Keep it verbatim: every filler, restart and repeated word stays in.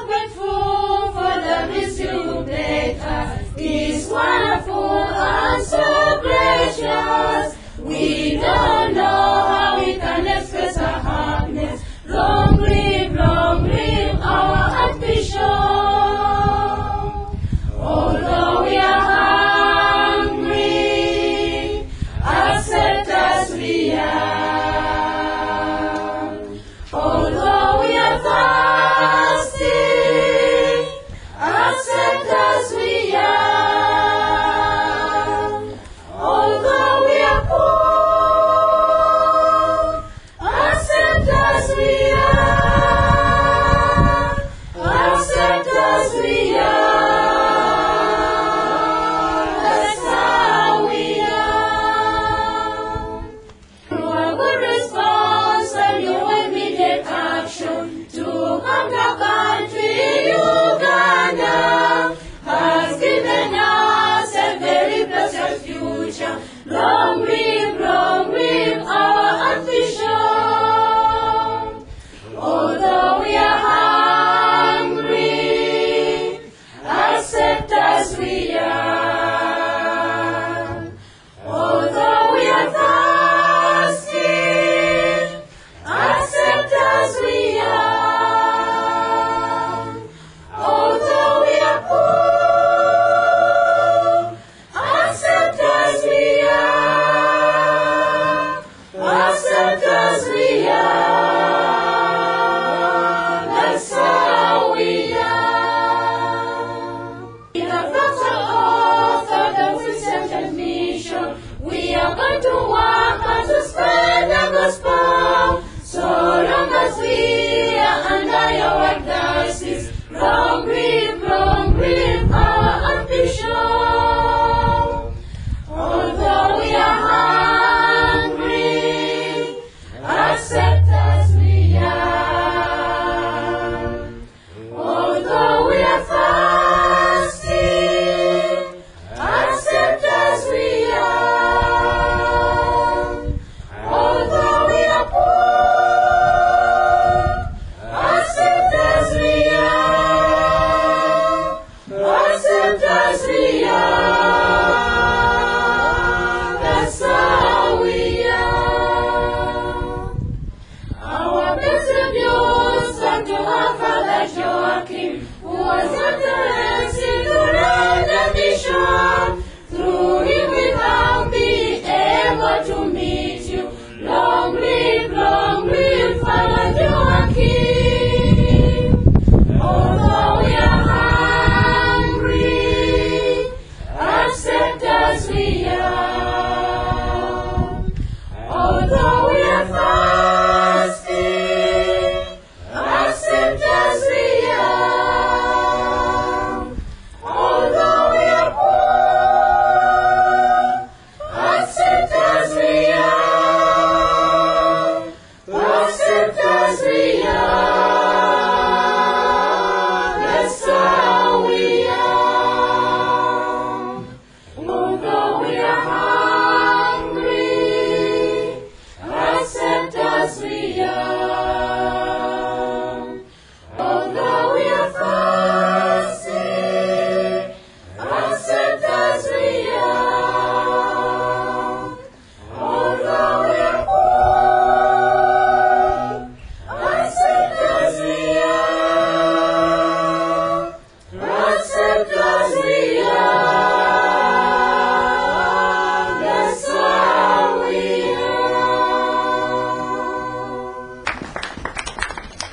so grateful for the bliss you made us. It's wonderful and so gracious. We don't know how we can express our happiness. Long live, long live our Archbishop. Although we are hungry, accept as we are. Although we are thirsty, accept as we are. Although we are poor, accept as we are. Accept as we are. That's how we are. Through a good response and your immediate action to come the country, Uganda has given us a very blessed future. Long live, long live our Archbishop. Although we are hungry, accept as we are. Although we are thirsty, accept as we are. Although we are poor, accept as we are. Accept as we are. That's how we are. In the frontal oath of the Christian mission, we are going to work and to spread the gospel. So long as we are under your white diocese, long live, long live our Archbishop. Although we are hungry, accept as we are. Although we are thirsty, accept as we are. Although we are poor, accept as we are. Accept as we are. That's how we are. Our best reviews come to our Father Joachim, who was at the rest in the land of mission.